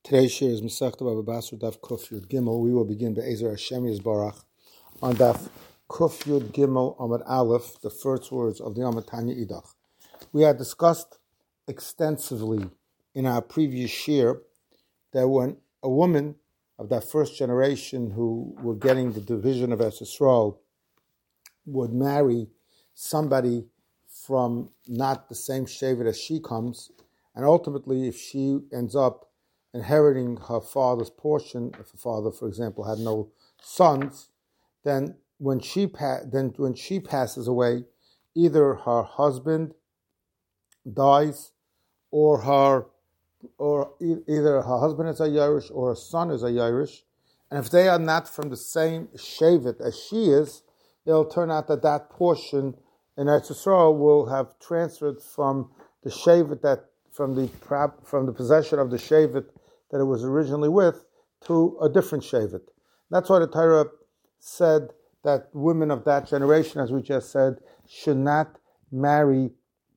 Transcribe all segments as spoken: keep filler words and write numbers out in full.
Today's share is Masechta Baba Basra Daf Kuf Yud Gimel. We will begin Be'ezer Hashem Yisbarach on Daf Kuf Yud Gimel Amud Aleph, the first words of the Amud Tanya Idach. We had discussed extensively in our previous share that when a woman of that first generation who were getting the division of Eretz Yisrael would marry somebody from not the same shevet as she comes, and ultimately if she ends up inheriting her father's portion, if her father, for example, had no sons, then when she pa- then when she passes away, either her husband dies, or her or e- either her husband is a Yerush or her son is a Yerush, and if they are not from the same shevet as she is, it'll turn out that that portion in Eretz Yisrael will have transferred from the shevet that from the from the possession of the shevet that it was originally with to a different shevet. That's why the Torah said that women of that generation, as we just said, should not marry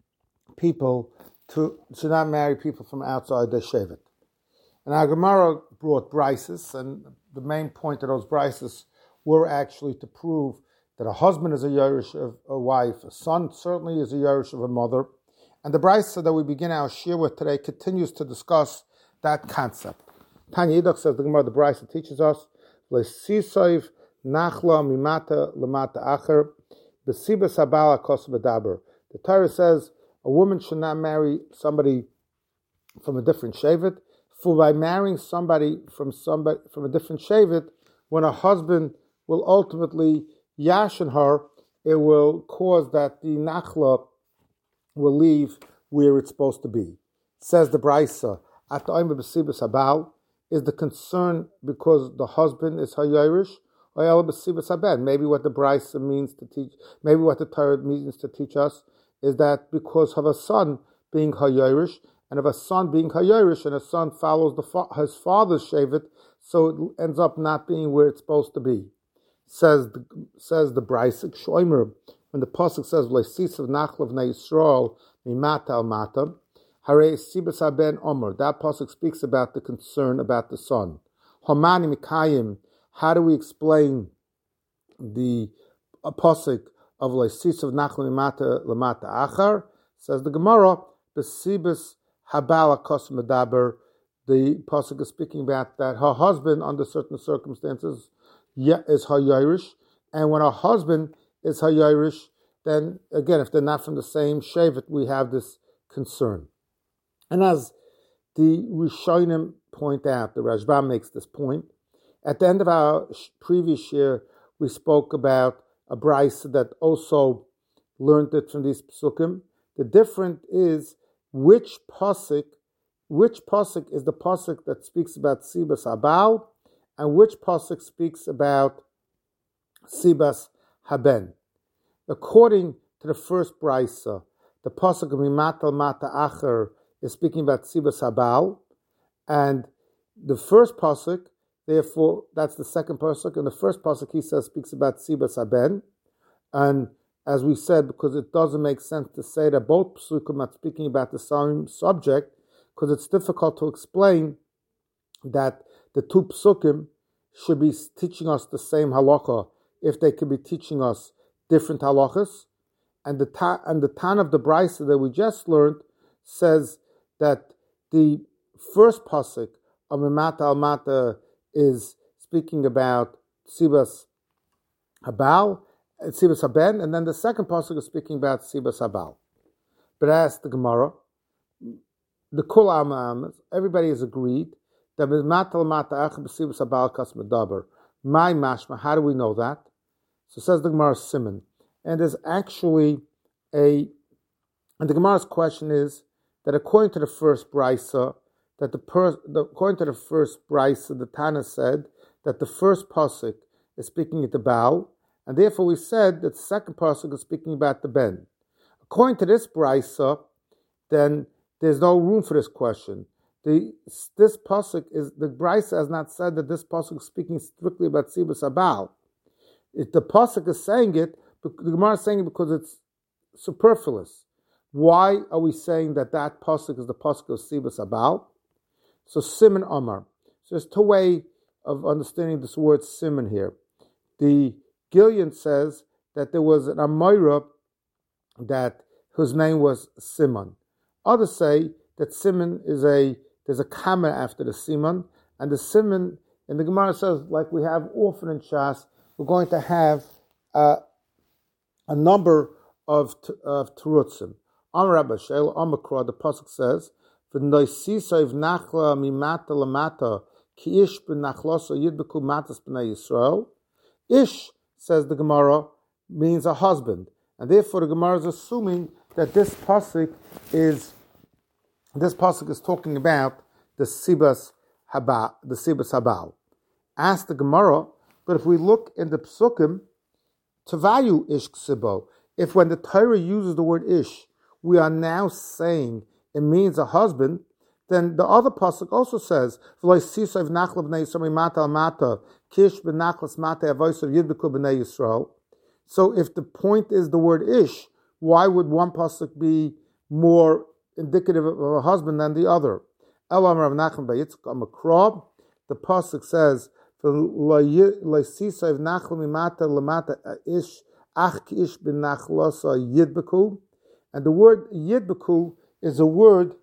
people to should not marry people from outside their shevet. And our Gemara brought brises, and the main point of those brises were actually to prove that a husband is a yerush of a wife, a son certainly is a yerush of a mother. And the brisa that we begin our shir with today continues to discuss that concept. Tanya Idach says the Gemara, the brisa teaches us, L'sisoiv nachla mimata lemata acher, b'sibas habala kos b'daber. The Torah says a woman should not marry somebody from a different shevet, for by marrying somebody from somebody from a different shevet, when a husband will ultimately yashin her, it will cause that the nachla will leave where it's supposed to be. Says the brisa, at the Omer b'sibas habal, is the concern because the husband is hayirish, or el b'sibas haben. Maybe what the brisa means to teach, maybe what the Torah means to teach us is that because of a son being hayirish, and of a son being hayirish, and a son follows the fa- his father's shevet, so it ends up not being where it's supposed to be. Says the, says the brisa, Shomer, when the pasuk says v'leisisav nachlav na Yisrael mimata al mata, Hare Sibas Haben Omer. That pasuk speaks about the concern about the son. Homani Mikayim. How do we explain the pasuk of Leisisav Nachla Lamata Lamata Achar? Says the Gemara, Besibas Habala Kos Medaber. The pasuk is speaking about that her husband, under certain circumstances, is her Yerush, and when her husband is her Yerush, then again, if they're not from the same shevet, we have this concern. And as the Rishonim point out, the Rashbam makes this point, at the end of our previous year, we spoke about a brisa that also learned it from these psukim. The difference is which pasuk, which pasuk is the pasuk that speaks about Sibas Habal, and which pasuk speaks about Sibas Haben. According to the first brisa, the pasuk of Mimatal Mata Acher is speaking about Sibas Habal, and the first pasuk, therefore, that's the second pasuk, and the first pasuk he says speaks about Sibas Haben, and as we said, because it doesn't make sense to say that both psukim are speaking about the same subject, because it's difficult to explain that the two psukim should be teaching us the same halacha if they could be teaching us different halachas, and the ta- and the tan of the brisa that we just learned says that the first pasuk of Mimata al Mata is speaking about Sibas Habal, Sibas Haben, and then the second pasuk is speaking about Sibas Habal. But as the Gemara, the Kul Amam, everybody has agreed that Mimata al Mata Achab Sibas Habal Kas Medaber. My mashma, how do we know that? So says the Gemara Simon, and there's actually a, and the Gemara's question is that according to the first brisa, that the, per, the according to the first brisa, the Tana said that the first pasuk is speaking at the Baal, and therefore we said that the second pasuk is speaking about the Ben. According to this brisa, then there's no room for this question. The this pasuk is the brisa has not said that this pasuk is speaking strictly about Sibas Habal. If the pasuk is saying it, the Gemara is saying it because it's superfluous. Why are we saying that that pasuk is the pasuk of Sibas Habal? So Siman Amar. So there's two ways of understanding this word Siman here. The Gillian says that there was an Amira that whose name was Simon. Others say that Simon is a there's a comma after the Simon, and the Simon in the Gemara says, like we have often in Shas, we're going to have uh, a number of of terutzim. Amar Rabba Shel Amakra, the pasuk says, "V'noisisayv nachla mimata lamata ki ish b'nachlosa yidbeku matas b'nei Yisrael." Ish, says the Gemara, means a husband, and therefore the Gemara is assuming that this pasuk is this pasuk is talking about the sibas haba, the sibas habal. Ask the Gemara, but if we look in the psukim, tavayu ish ksibo. If when the Torah uses the word ish, we are now saying it means a husband, then the other pasuk also says, "V'loisisav nachla b'nei Yisrael mata mata kish b'nachlas mata avosav yidbeku b'nei Yisrael." So if the point is the word ish, why would one pasuk be more indicative of a husband than the other? Elam Rav Nachman Bayitzchak Amakrab, the pasuk says, "V'loisisav nachla mimata lamata ish ach kish b'nachlasa yidbeku," and the word yidbeku is a word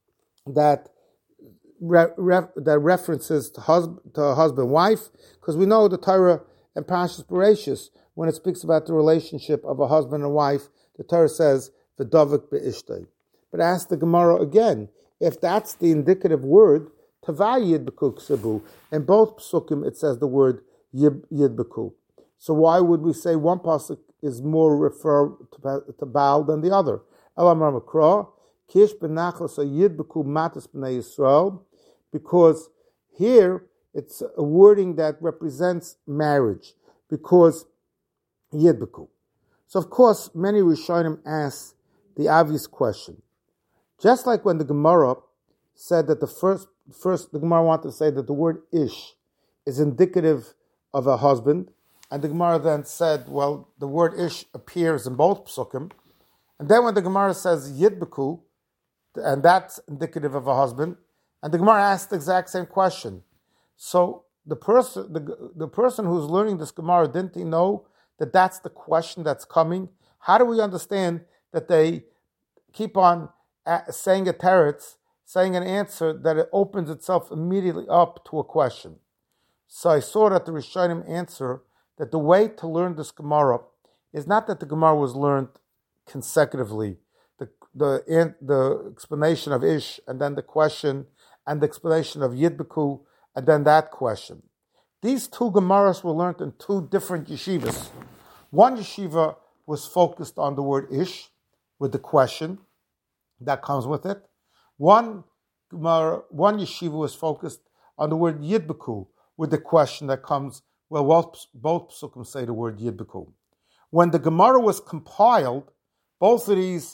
that re, re, that references to husband, to husband, wife, because we know the Torah and Parashas Bereshis, when it speaks about the relationship of a husband and wife, the Torah says v'davik be'ishtay. But ask the Gemara again, if that's the indicative word, tavai yidbeku ksibu. In both psukim it says the word yidbeku. So why would we say one pasuk is more refer to, to Baal than the other? Elam Ramakra. Kish b'nachlas yidbeku matas b'nei Yisrael, because here it's a wording that represents marriage, because yidbeku. So of course, many Rishonim ask the obvious question. Just like when the Gemara said that the first, first the Gemara wanted to say that the word ish is indicative of a husband, and the Gemara then said, well, the word ish appears in both psukim, and then when the Gemara says yidbeku, and that's indicative of a husband, and the Gemara asked the exact same question. So the person, the, the person who's learning this Gemara, didn't he know that that's the question that's coming? How do we understand that they keep on saying a teretz, saying an answer, that it opens itself immediately up to a question? So I saw that the Rishonim answer that the way to learn this Gemara is not that the Gemara was learned consecutively, the the the explanation of ish, and then the question, and the explanation of yidbeku, and then that question. These two Gemaras were learned in two different yeshivas. One yeshiva was focused on the word ish, with the question that comes with it. One Gemara, one yeshiva was focused on the word yidbeku, with the question that comes, well, both, both psukim say the word yidbeku. When the Gemara was compiled, both of these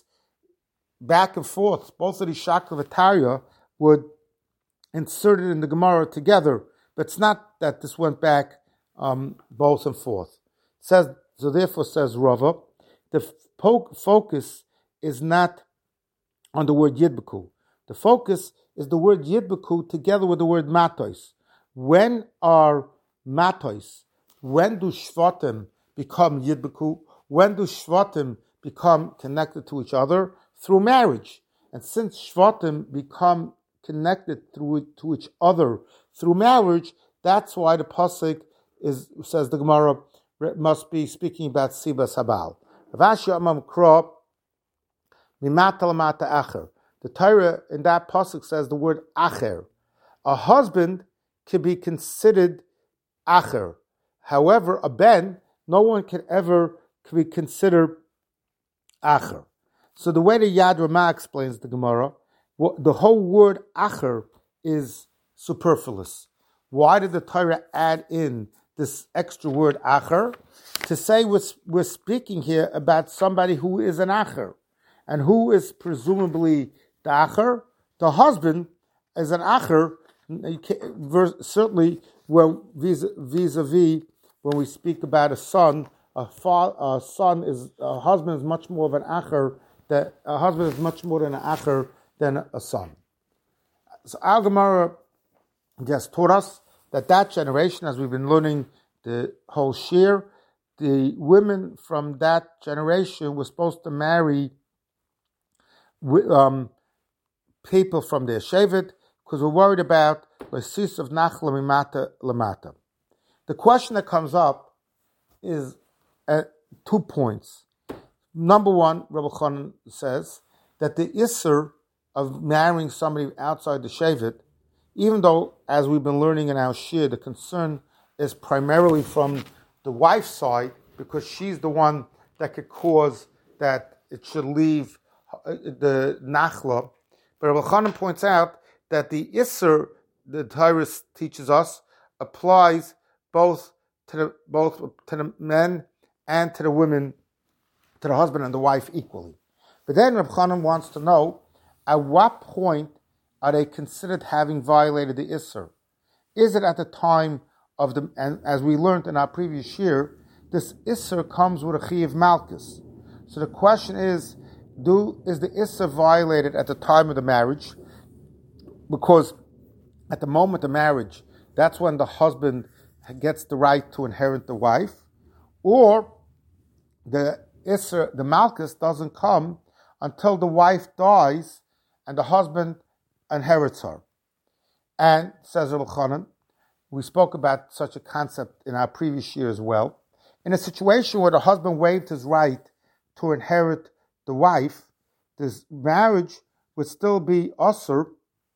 back and forth, both of these Shaklavataria would insert it in the Gemara together, but it's not that this went back um, both and forth. It says, so therefore says Rava, the fo- focus is not on the word yidbeku. The focus is the word yidbeku together with the word matos. When are matos? When do shvatim become yidbeku? When do shvatim become connected to each other? Through marriage. And since shvatim become connected through to each other through marriage, that's why the pasuk is says the Gemara must be speaking about sibas habal. The Torah in that pasuk says the word acher. A husband can be considered acher. However, a ben, no one can ever can be considered acher. So the way the Yad Ramah explains the Gemara, the whole word acher is superfluous. Why did the Torah add in this extra word acher? To say we're, we're speaking here about somebody who is an acher. And who is presumably the acher? The husband is an acher, certainly when vis-a-vis when we speak about a son, a, fa- a son is, a husband is much more of an acher, that a husband is much more than an acher than a son. So our Gemara just taught us that that generation, as we've been learning the whole shir, the women from that generation were supposed to marry um, people from their shevet, because we're worried about l'sis of nachla mimata lamata. The question that comes up is at two points. Number one, Rabbi Chanan says that the isser of marrying somebody outside the shevet, even though, as we've been learning in our shir, the concern is primarily from the wife's side, because she's the one that could cause that it should leave the nachla. But Rabbi Chanan points out that the isser, the Torah teaches us, applies both to the both to the men and to the women, to the husband and the wife equally. But then Rabbi Chanan wants to know, at what point are they considered having violated the isser? Is it at the time of the, and as we learned in our previous year, this isser comes with a chiyuv malchus. So the question is, do is the isser violated at the time of the marriage? Because at the moment of marriage, that's when the husband gets the right to inherit the wife, or the isser, the malchus, doesn't come until the wife dies and the husband inherits her. And, says Rabbi Chanan, we spoke about such a concept in our previous year as well. In a situation where the husband waived his right to inherit the wife, this marriage would still be usur,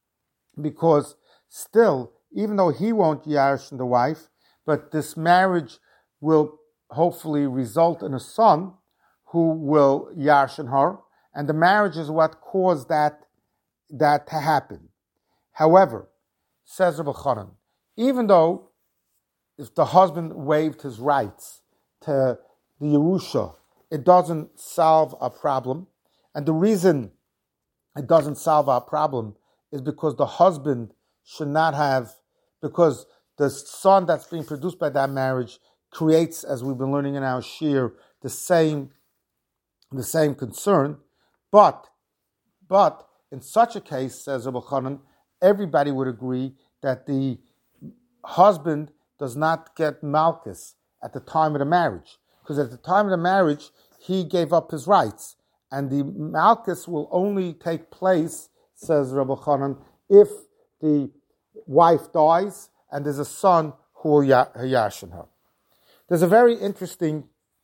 because still, even though he won't yarish the wife, but this marriage will hopefully result in a son who will yarish her, and the marriage is what caused that, that to happen. However, says Rabbi Chanan, even though if the husband waived his rights to the Yerusha, it doesn't solve our problem. And the reason it doesn't solve our problem is because the husband should not have, because the son that's being produced by that marriage creates, as we've been learning in our shir, the same, the same concern. But, but in such a case, says Rabbi Chanan, everybody would agree that the husband does not get malchus at the time of the marriage, because at the time of the marriage he gave up his rights, and the malchus will only take place, says Rabbi Chanan, if the wife dies and there's a son who will yashin her. There's a very interesting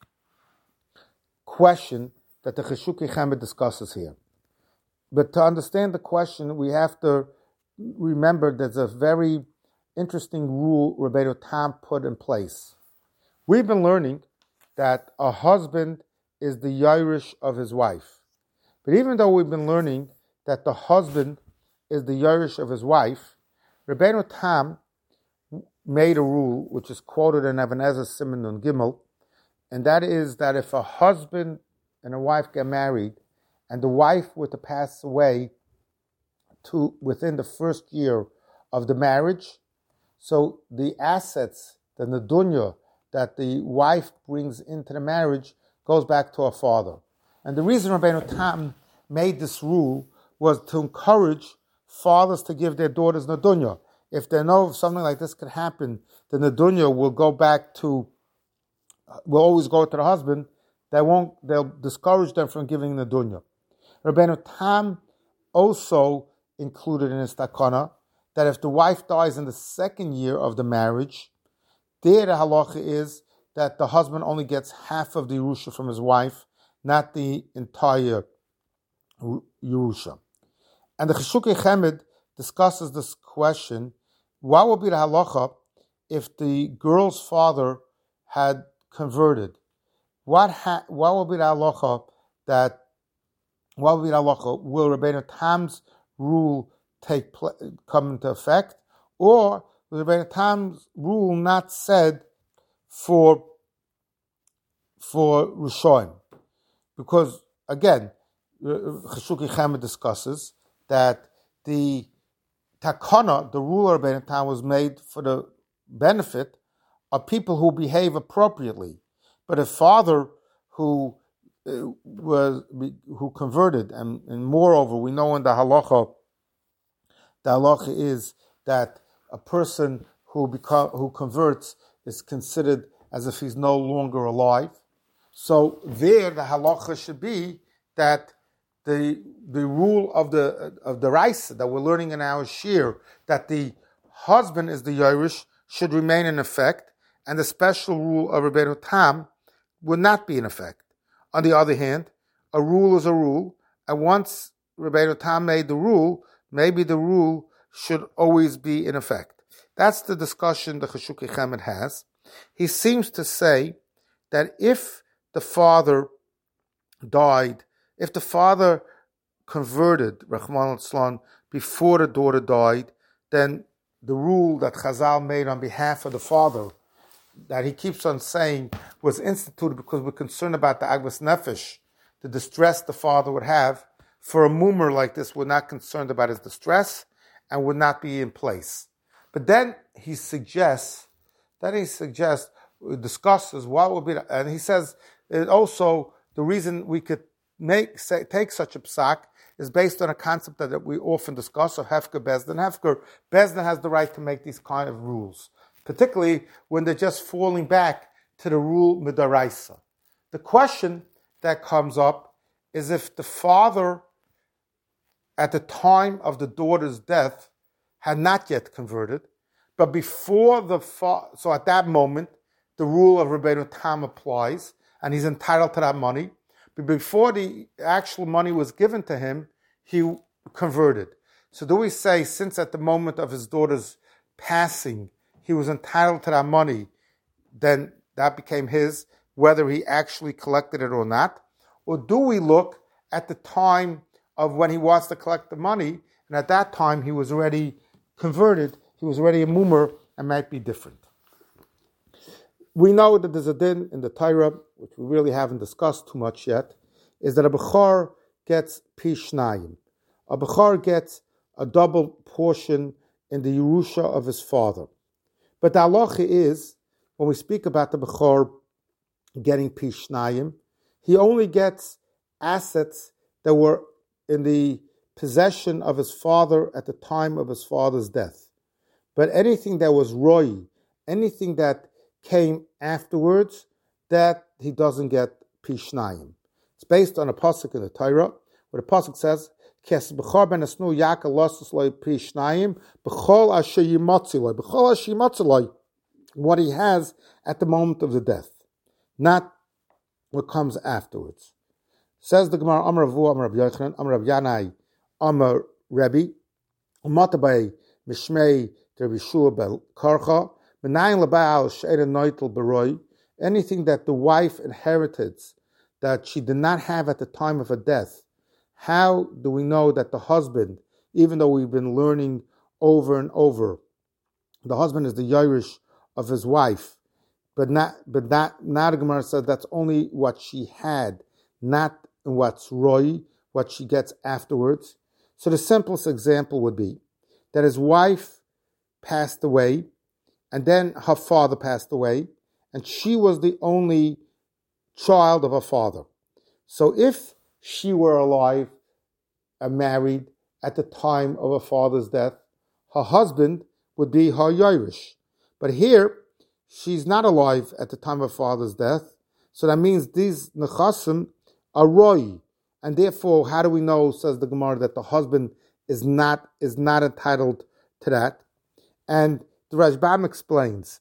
question that the Cheshukei Chemed discusses here. But to understand the question, we have to remember there's a very interesting rule Rabbeinu Tam put in place. We've been learning that a husband is the Yairish of his wife. But even though we've been learning that the husband is the Yairish of his wife, Rabbeinu Tam made a rule, which is quoted in Even HaEzer Siman Nun Gimel, and that is that if a husband and a wife get married, and the wife were to pass away to within the first year of the marriage, so the assets, the nedunya, that the wife brings into the marriage goes back to her father. And the reason Rabbeinu Tam made this rule was to encourage fathers to give their daughters nedunya. If they know something like this could happen, the nedunya will go back to, will always go to the husband. They won't, they'll discourage them from giving nedunya. Rabbeinu Tam also included in his takana that if the wife dies in the second year of the marriage, there the halacha is that the husband only gets half of the Yerusha from his wife, not the entire Yerusha. And the Cheshukei Chemed discusses this question: what would be the halacha if the girl's father had converted? What ha- what will be the halacha that? What will be the halacha? Will Rabbeinu Tam's rule take pl- come into effect, or will Rabbeinu Tam's rule not said for for Rishonim? Because again, Cheshukei Chemed discusses that the takana, the rule of Rabbeinu Tam, was made for the benefit of people who behave appropriately. But a father who uh, was who converted, and, and moreover, we know in the halacha, the halacha is that a person who become, who converts is considered as if he's no longer alive. So there, the halacha should be that the the rule of the of the Raisa that we're learning in our shir, that the husband is the Yerush, should remain in effect, and the special rule of Rabbeinu Tam would not be in effect. On the other hand, a rule is a rule, and once Rabbeinu Tam made the rule, maybe the rule should always be in effect. That's the discussion the Cheshukei Chemed has. He seems to say that if the father died, if the father converted, Rachmana litzlan, before the daughter died, then the rule that Chazal made on behalf of the father, that he keeps on saying, was instituted because we're concerned about the Agvas Nefesh, the distress the father would have. For a mummer like this, we're not concerned about his distress and would not be in place. But then he suggests, then he suggests, discusses what would be, and he says it also the reason we could make say, take such a psak is based on a concept that, that we often discuss of Hefker Bezdin. Hefker Bezdin has the right to make these kind of rules, particularly when they're just falling back to the rule midaraisa. The question that comes up is if the father, at the time of the daughter's death, had not yet converted, but before the fa- so at that moment, the rule of Rabbeinu Tam applies, and he's entitled to that money. But before the actual money was given to him, he converted. So do we say, since at the moment of his daughter's passing, he was entitled to that money, then that became his, whether he actually collected it or not? Or do we look at the time of when he wants to collect the money, and at that time he was already converted, he was already a mummer, and might be different? We know that there's a din in the Torah, which we really haven't discussed too much yet, is that a Bechor gets Pishnayim. A Bechor gets a double portion in the Yerusha of his father. But the halacha is, when we speak about the Bechor getting Pishnayim, he only gets assets that were in the possession of his father at the time of his father's death. But anything that was Roy, anything that came afterwards, that he doesn't get Pishnayim. It's based on a pasuk in the Torah, where the pasuk says, "Kes b'chor ben asnu yaka losus loy Pishnayim b'chol asher yimatzi loy b'chol asher yimatzi loy," what he has at the moment of the death, not what comes afterwards. Says the Gemara, Amar Ravu, Amar Rabbi Yochanan, Amar Rabbi Yanai, Amar Rebbe, Umatabay Mishmei Rabbi Shua Bel Karcha, Menayin Labal She'er Noitel Baroi, anything that the wife inherited that she did not have at the time of her death. How do we know that the husband, even though we've been learning over and over, the husband is the Yerush of his wife, but not, but not, now the Gemara said that's only what she had, not what's Roy, what she gets afterwards. So the simplest example would be that his wife passed away, and then her father passed away, and she was the only child of her father. So if she were alive and married at the time of her father's death, her husband would be her Yerush. But here, she's not alive at the time of her father's death, so that means these nechasim are Roy. And therefore, how do we know, says the Gemara, that the husband is not is not entitled to that? And the Rashbam explains,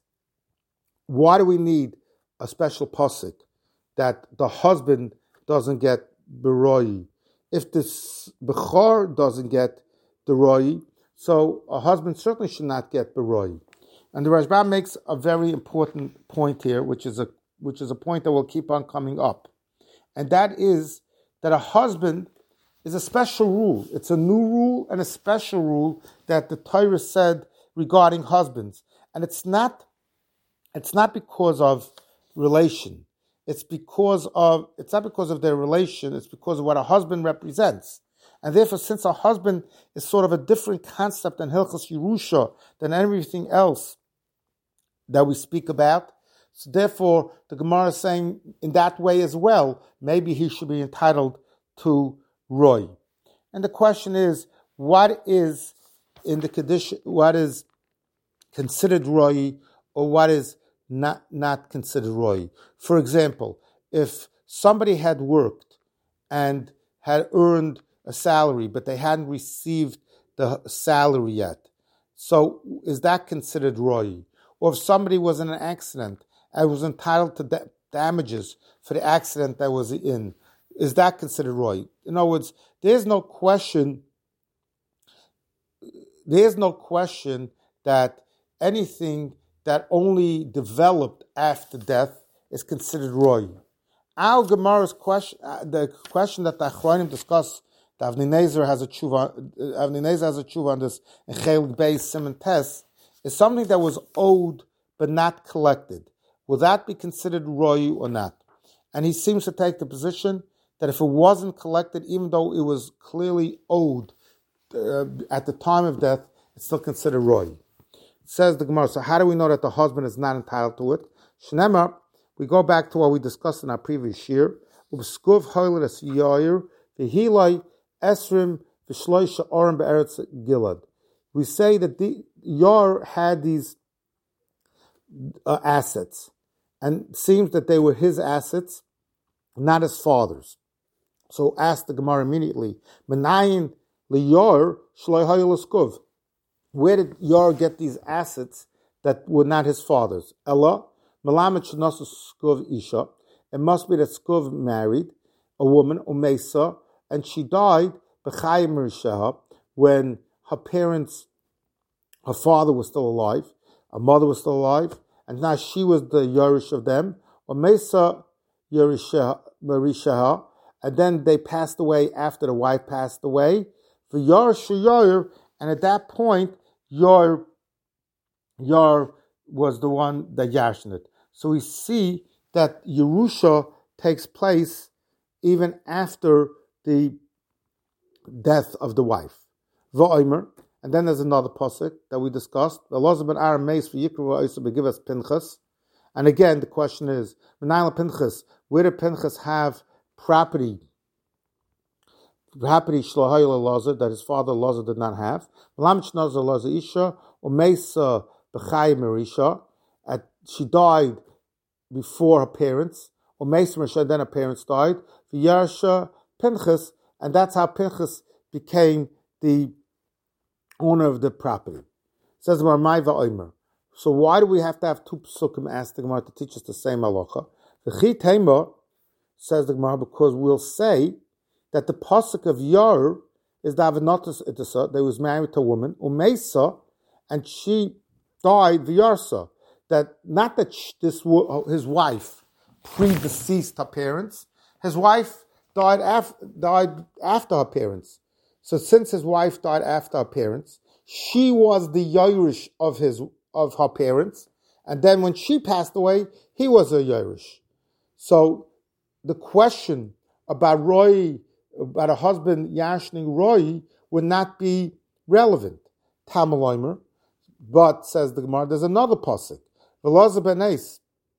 why do we need a special pasuk that the husband doesn't get beroi? If the bechor doesn't get the roi, so a husband certainly should not get beroi. And the Rashbam makes a very important point here, which is a which is a point that will keep on coming up, and that is that a husband is a special rule. It's a new rule and a special rule that the Torah said regarding husbands. And it's not it's not because of relation. It's because of it's not because of their relation, it's because of what a husband represents. And therefore, since a husband is sort of a different concept in Hilchos Yerusha than everything else that we speak about, so therefore the Gemara is saying in that way as well, maybe he should be entitled to Roy. And the question is, what is in the Kaddish, what is considered roy or what is not not considered roy. For example, if somebody had worked and had earned a salary, but they hadn't received the salary yet, so is that considered roy? Or if somebody was in an accident and was entitled to da- damages for the accident that was in, is that considered roy? In other words, there's no question. There's no question that anything that only developed after death is considered roy. Our Gemara's question, uh, the question that the Achronim discuss, the Avnei Nezer has a tshuva, Avnei Nezer has a tshuva on this in Chelik Beis Siman Tes, is something that was owed but not collected. Will that be considered roy or not? And he seems to take the position that if it wasn't collected, even though it was clearly owed uh, at the time of death, it's still considered roy. It says the Gemara, so how do we know that the husband is not entitled to it? Shneimar, we go back to what we discussed in our previous year. Ubskuv hoilet yair v'hilai esrim v'shloisha orim be'eretz Gilad. We say that the Yar had these uh, assets, and it seems that they were his assets, not his father's. So ask the Gemara immediately, Menayin liyar shloi hayel. Where did Yar get these assets that were not his father's? Ella, Melamed Shnasu Skuv Isha. It must be that Skuv married a woman, Umesa, and she died B'chayim Risheha when her parents, her father was still alive, her mother was still alive, and now she was the Yorish of them. Umesa Yorisheha, and then they passed away after the wife passed away. V'Yar Sheyar, and at that point, Yar, Yar was the one that yashned it. So we see that Yerusha takes place even after the death of the wife. V'omer, and then there's another pasuk that we discussed. The laws ben Aaron meis v'yikru v'oisu begivas Pinchas. And again, the question is, Menayla Pinchas, where did Pinchas have property? Property shlohayla Lazar that his father Lazar did not have. Malamich Nazar Lazar Isha or Mesa B'chayim Marisha. She died before her parents. Or Mesa Marisha, then her parents died. V'yarsha Pinchas, and that's how Pinchas became the owner of the property. It says Marmai va'omer. So why do we have to have two psukim asked the Gemara to teach us the same halacha? The Chi Tema says the Gemara because we'll say that the pasuk of Yar is the Avinotus Itasa, that was married to a woman, Umesa, and she died Vyarsa. That not that she, this his wife predeceased her parents, his wife died af, died after her parents. So since his wife died after her parents, she was the Yairish of his of her parents, and then when she passed away, he was a Yairish. So the question about Roy, about a husband yashning Roy, would not be relevant. Tamaloimer, but says the Gemara, there's another pasuk, Velazar ben Eis,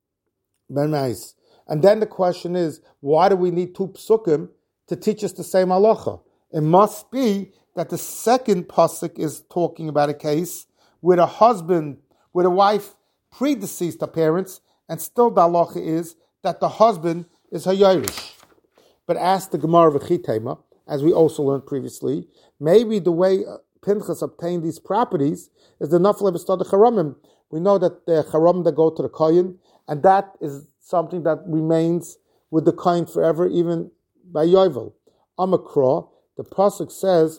ben Eis, and then the question is, why do we need two psukim to teach us the same halacha? It must be that the second pasuk is talking about a case where the husband, where the wife predeceased her parents, and still the halacha is that the husband is hayirish. But ask the Gemara v'chitema, as we also learned previously, maybe the way Pinchas obtained these properties is the nafle b'stad charamim. We know that the charamim that go to the kohen, and that is something that remains with the kohen forever, even by Yovel. Amakra, the pasuk says,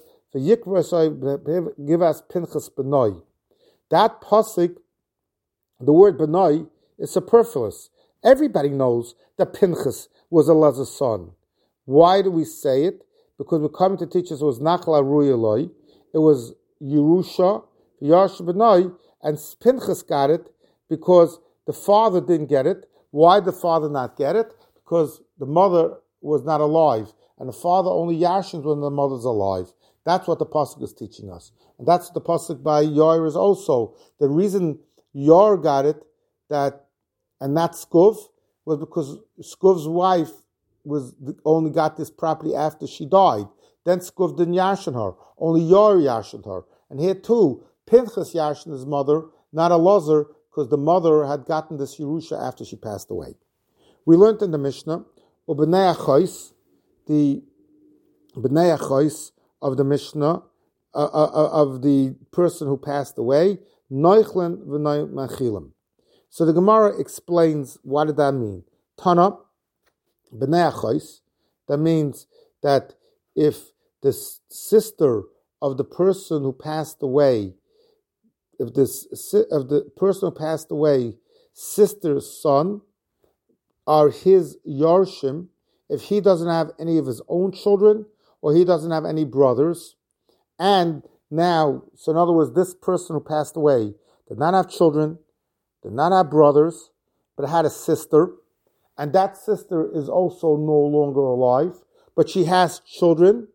"V'yikra give us Pinchas benoi." That pasuk, the word benoi, is superfluous. Everybody knows that Pinchas was Elazar's son. Why do we say it? Because we're coming to teach us it was Nachla Ruyaloi, it was Yerusha, Yash Benoi, and Pinchas got it because the father didn't get it. Why did the father not get it? Because the mother was not alive, and the father only yashins when the mother's alive. That's what the pasuk is teaching us, and that's the pasuk by Yair is also. The reason Yair got it, that and not Skuv, was because Skuv's wife was only got this property after she died. Then Skuv didn't yashin her. Only Yair yashined her. And here too, Pinchas yashined his mother, not Elazar, because the mother had gotten this Yerusha after she passed away. We learned in the Mishnah, Ubnei Achos, the Bnei Achos of the Mishnah, uh, uh, of the person who passed away, Noichlen v'noi machilim. So the Gemara explains what did that mean. Tana, Bnei Achos, that means that if the sister of the person who passed away, if this of the person who passed away, sister's son, are his Yarshim, if he doesn't have any of his own children, or he doesn't have any brothers, and now, so in other words, this person who passed away did not have children, did not have brothers, but had a sister, and that sister is also no longer alive, but she has children,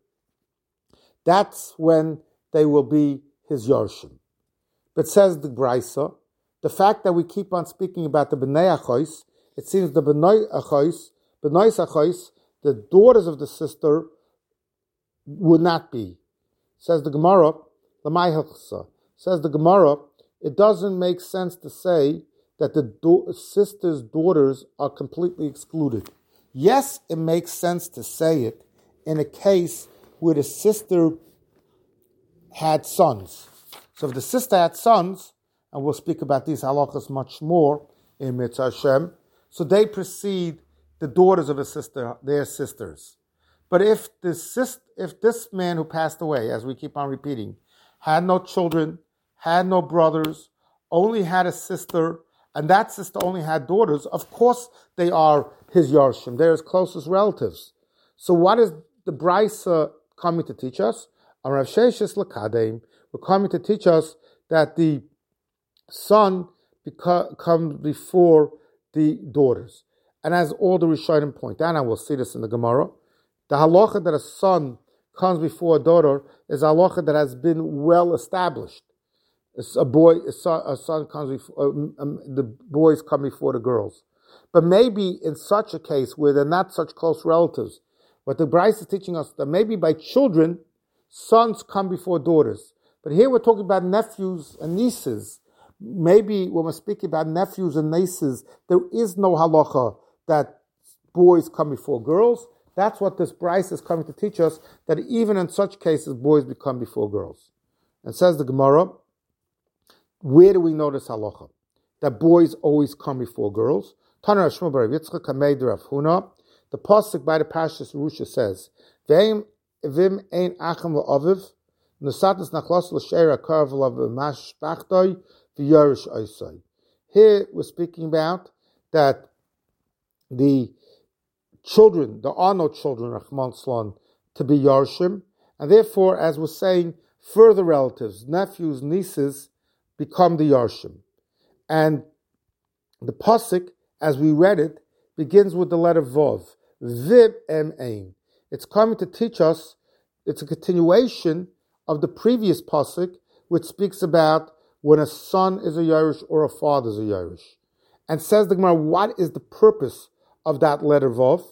that's when they will be his Yarshim. But says the Braisa, the fact that we keep on speaking about the Bnei Achos, it seems the Bnei Achos, Bnei Achos, the daughters of the sister, would not be. Says the Gemara, Lamai Hachsa, says the Gemara, it doesn't make sense to say that the do- sister's daughters are completely excluded. Yes, it makes sense to say it in a case where the sister had sons. So if the sister had sons, and we'll speak about these halachas much more in Mitzvah Hashem, so they precede the daughters of the sister, their sisters. But if the sis, if this man who passed away, as we keep on repeating, had no children, had no brothers, only had a sister, and that sister only had daughters, of course they are his Yarshim. They're his closest relatives. So what is the Braisa coming to teach us? Rav Sheshes Lakadeim, we're coming to teach us that the son beco- comes before the daughters. And as all the Rishonim point out, and we'll see this in the Gemara, the halacha that a son comes before a daughter is a halacha that has been well established. A boy, a son, a son comes before, um, um, the boys come before the girls. But maybe in such a case where they're not such close relatives, what the Braisa is teaching us, that maybe by children, sons come before daughters. But here we're talking about nephews and nieces. Maybe when we're speaking about nephews and nieces, there is no halacha that boys come before girls. That's what this Braisa is coming to teach us, that even in such cases, boys become before girls. And says the Gemara, where do we know this halacha? That boys always come before girls. Taner Shmuel bar Yitzchak Hameid Rav Huna. The pasuk by the Parshas Yerusha says, "Veim vim ein achem la'aviv, nusatas nachlos l'sheira karav l'mash pachtoi v'yarish oisai." Here we're speaking about that the children, there are no children, Rahman Slan, to be Yarshim, and therefore, as we're saying, further relatives, nephews, nieces, become the Yarshim. And the pasuk, as we read it, begins with the letter Vav, Viv Em Ein. It's coming to teach us, it's a continuation of the previous pasuk, which speaks about when a son is a Yerush or a father is a Yerush. And says the Gemara, what is the purpose of that letter Vav?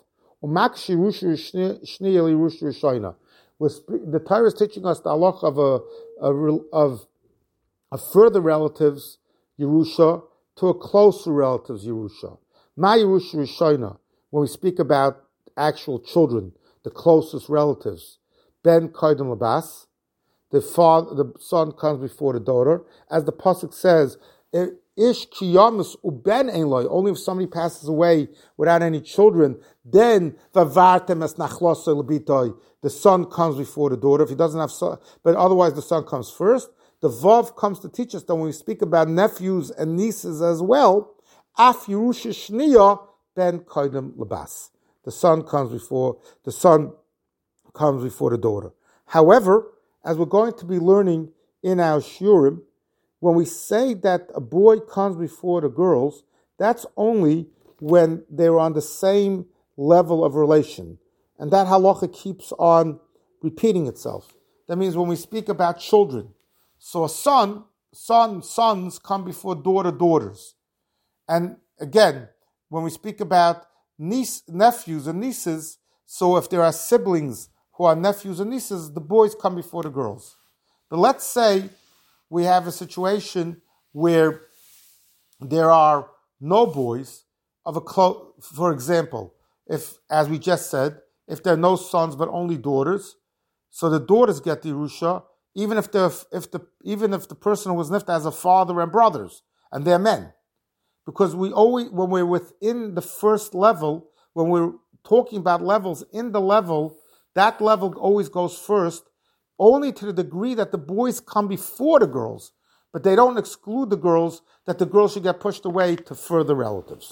The Torah is teaching us the halach of a, a of a further relatives Yerusha to a closer relatives Yerusha. Ma Yerusha Rishona, when we speak about actual children, the closest relatives, Ben Kaidem Labas, the father, the son comes before the daughter, as the pasuk says, Ish kiyamus uben einloi. Only if somebody passes away without any children, then vavartem es nachlosei lebitoi. The son comes before the daughter. If he doesn't have son, but otherwise the son comes first. The vav comes to teach us that when we speak about nephews and nieces as well, af Yerusha shniya ben koidem lebas. The son comes before the son comes before the daughter. However, as we're going to be learning in our shiurim, when we say that a boy comes before the girls, that's only when they're on the same level of relation. And that halacha keeps on repeating itself. That means when we speak about children, so a son, son, sons come before daughter, daughters. And again, when we speak about niece, nephews and nieces, so if there are siblings who are nephews and nieces, the boys come before the girls. But let's say we have a situation where there are no boys of a clo- for example, if, as we just said, if there are no sons but only daughters, so the daughters get the Yerusha, even if the if the even if the person who was nifta has a father and brothers, and they're men. Because we always, when we're within the first level, when we're talking about levels, in the level, that level always goes first, only to the degree that the boys come before the girls, but they don't exclude the girls, that the girls should get pushed away to further relatives.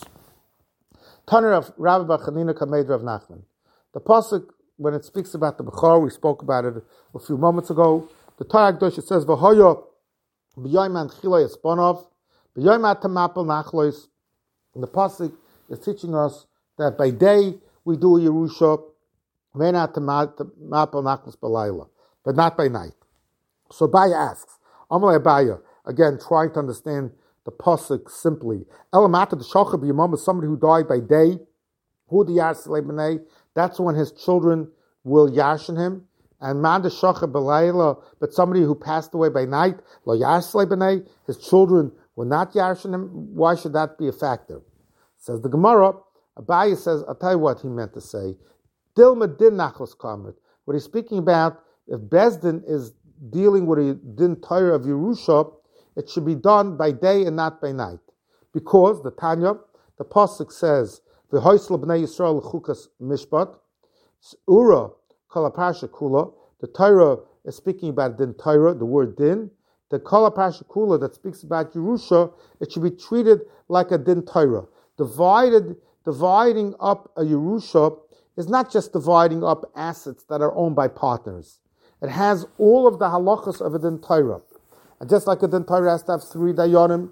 Tanur of Rabbi Bar Chanina Kamed Rav Nachman. The pasuk, when it speaks about the Bechor, we spoke about it a few moments ago. The Torah Kedosh, it says, "V'hoyo b'yoyman chiloi esponov, b'yoyman tamapel nachlois." And the pasuk is teaching us that by day we do a Yerusha, v'ena tamapel nachlois b'layla, but not by night. So Abaya asks, Amalei Abaya, again trying to understand the pasuk simply. Elamata the shachar b'yamam is somebody who died by day. Who the yarslei b'nei? That's when his children will yarshin him. And man the shachar b'layla, but somebody who passed away by night, lo yarslei b'nei, his children will not yarshin him. Why should that be a factor? Says the Gemara. Abaya says, I'll tell you what he meant to say. Dilma din nachlos kamet. What he's speaking about, if Bezdin is dealing with a din Torah of Yerusha, it should be done by day and not by night. Because, the Tanya, the pasuk says, V'hoisel b'nei Yisrael chukas mishpat, ura kol ha'parsha kula, the Torah is speaking about din Torah, the word din. The kol ha'parsha kula that speaks about Yerusha, it should be treated like a din Torah. Divided, dividing up a Yerusha is not just dividing up assets that are owned by partners. It has all of the halachas of a din Torah. And just like a din Torah has to have three dayanim,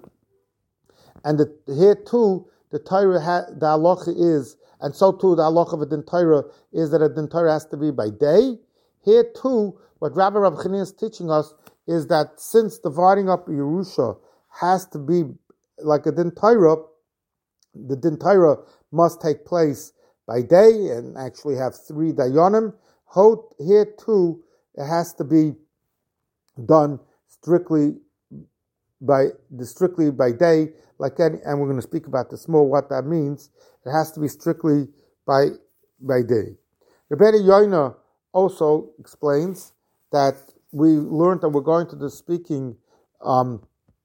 and the, here too, the Torah, ha, the halacha is, and so too the halacha of a din Torah is that a din Torah has to be by day. Here too, what Rabbi Rav Chanina is teaching us is that since dividing up Yerusha has to be like a din Torah, the din Torah must take place by day and actually have three dayanim. Here too, it has to be done strictly by strictly by day, like any, and we're going to speak about this more. What that means, it has to be strictly by by day. Rebbe Yoina also explains that we learned, and we're going to the speaking um,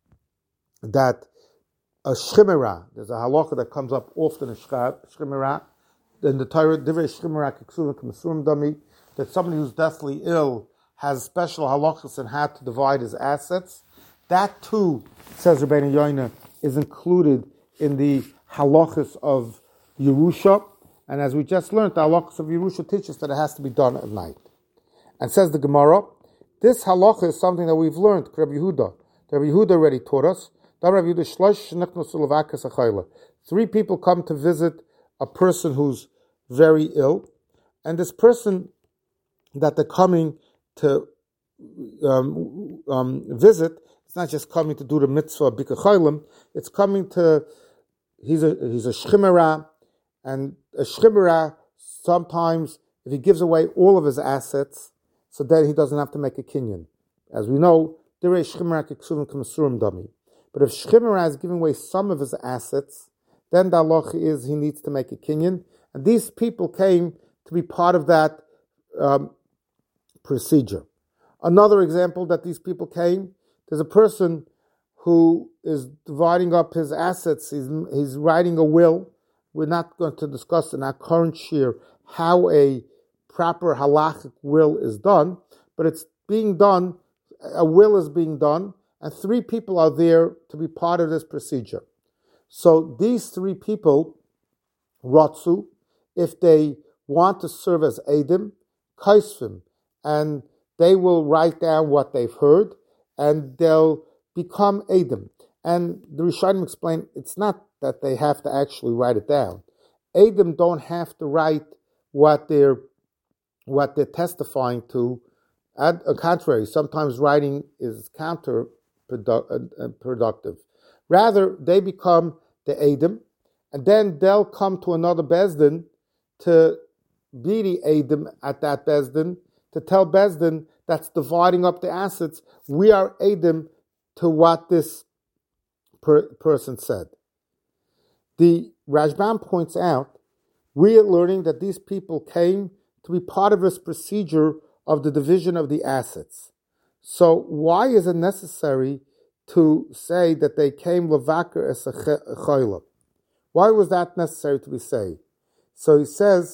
that a shchimera, there's a halacha that comes up often in shchimera, in the Torah, divrei shchimera k'ksuvim k'mesurim dami, that somebody who's deathly ill has special halachas on how to divide his assets. That too, says Rabbeinu Yoina, is included in the halachas of Yerusha. And as we just learned, the halachas of Yerusha teaches that it has to be done at night. And says the Gemara, this halacha is something that we've learned, Rabbi Yehuda. Rabbi Yehuda already taught us. Three people come to visit a person who's very ill. And this person that they're coming to um, um, visit, it's not just coming to do the mitzvah bika chaylim, it's coming to, he's a he's a shchimera, and a shchimera, sometimes, if he gives away all of his assets, so then he doesn't have to make a kinyan. As we know, there is shchimera k'ksuvim k'mesurim dami. But if shchimera is giving away some of his assets, then the halacha is he needs to make a kinyan. And these people came to be part of that um, procedure. Another example that these people came, there's a person who is dividing up his assets, he's, he's writing a will. We're not going to discuss in our current shir how a proper halachic will is done, but it's being done, a will is being done, and three people are there to be part of this procedure. So these three people, Ratsu, if they want to serve as Eidim, Kaisvim, and they will write down what they've heard, and they'll become Eidim. And the Rishonim explain, it's not that they have to actually write it down. Eidim don't have to write what they're what they're testifying to. On the contrary, sometimes writing is counterproductive. Rather, they become the Eidim, and then they'll come to another Bezdin to be the Eidim at that Bezdin, to tell Bezdin that's dividing up the assets, we are Eidim to what this per, person said. The Rashbam points out, we are learning that these people came to be part of this procedure of the division of the assets. So why is it necessary to say that they came levaker es a chayla? Why was that necessary to be said? So he says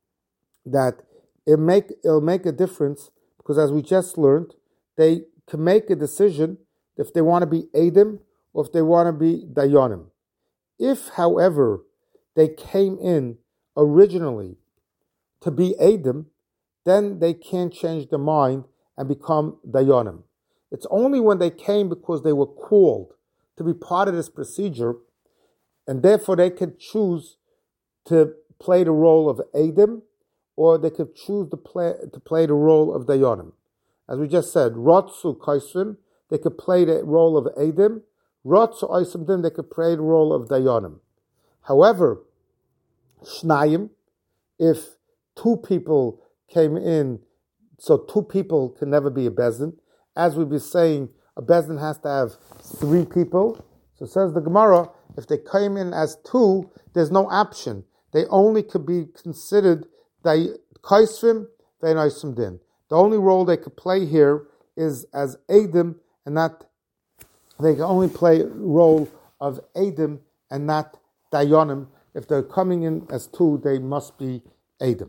that it make, it'll make a difference because, as we just learned, they can make a decision if they want to be Edom or if they want to be Dayanim. If, however, they came in originally to be Edom, then they can't change their mind and become Dayanim. It's only when they came because they were called to be part of this procedure, and therefore they could choose to play the role of Edom, or they could choose to play to play the role of Dayanim. As we just said, Rotsu Kaisvim, they could play the role of Edom. Rotsu Oisimdim, they could play the role of Dayanim. However, Shnayim, if two people came in, so two people can never be a Bezdin. As we've been saying, a Bezdin has to have three people. So says the Gemara, if they came in as two, there's no option. They only could be considered Kaisvim, Ve'naisim Din. The only role they could play here is as Edom, and not, they can only play a role of Edom and not Dayanim. If they're coming in as two, they must be Edom.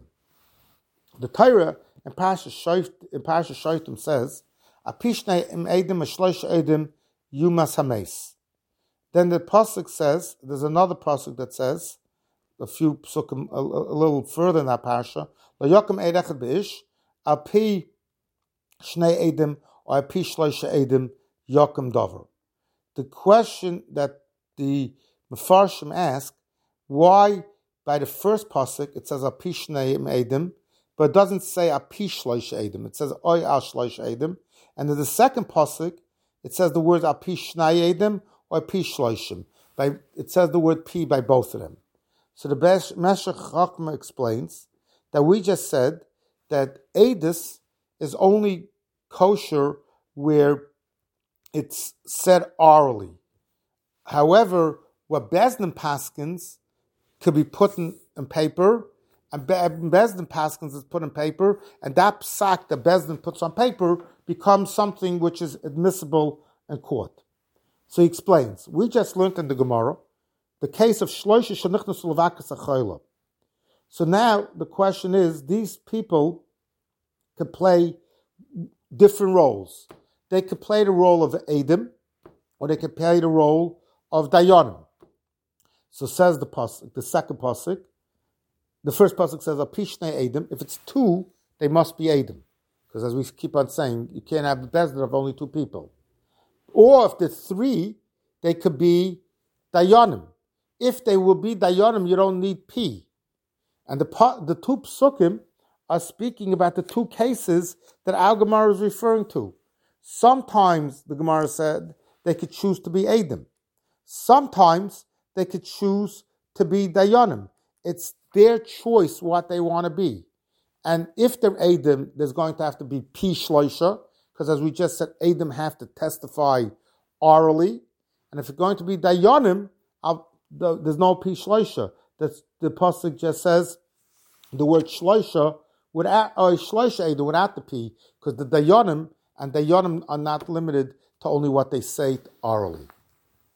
The Torah in Parashat Shoftim says, "Apishnei im Edom ashlosh Edom yumas hameis." Then the pasuk says, there's another pasuk that says, a few psukim a, a little further in that parasha, "Lo yokem eid echad beish, al pi shnei Edom or al pi shlosh Edom yokem dover." The question that the Mefarshim ask, why by the first pasuk it says al pi shnei Edom, but it doesn't say api shlosh Edom. It says oy al shlosh Edom. And in the second pasuk, it says the word api shnai Edom or api shloshim. By it says the word pi by both of them. So the Meshech Chachma explains that we just said that Edus is only kosher where it's said orally. However, what Bezdin paskins could be put in, in paper, and Bezdin paskins is put in paper, and that psak that Bezdin puts on paper becomes something which is admissible in court. So he explains, we just learned in the Gemara the case of Shloisha Shenichnas Levakas Achayla. So now the question is, these people could play different roles. They could play the role of Edom, or they could play the role of Dayanim. So says the pasuk, the second pasuk. The first pasuk says Apishnei Edom. If it's two, they must be Edom, because as we keep on saying, you can't have a bezdin of only two people. Or if there's three, they could be Dayanim. If they will be Dayanim, you don't need P. And the the two psukim are speaking about the two cases that our Gemara is referring to. Sometimes the Gemara said they could choose to be Edom. Sometimes they could choose to be Dayanim. It's their choice what they want to be. And if they're Edom, there's going to have to be Pi Shloisha, because as we just said, Edom have to testify orally. And if it's going to be Dayanim, the, there's no Pi Shloisha. That's, the pasuk just says the word Shloisha without, or Shloisha Edom without the Pi, because the Dayanim and Dayanim are not limited to only what they say orally.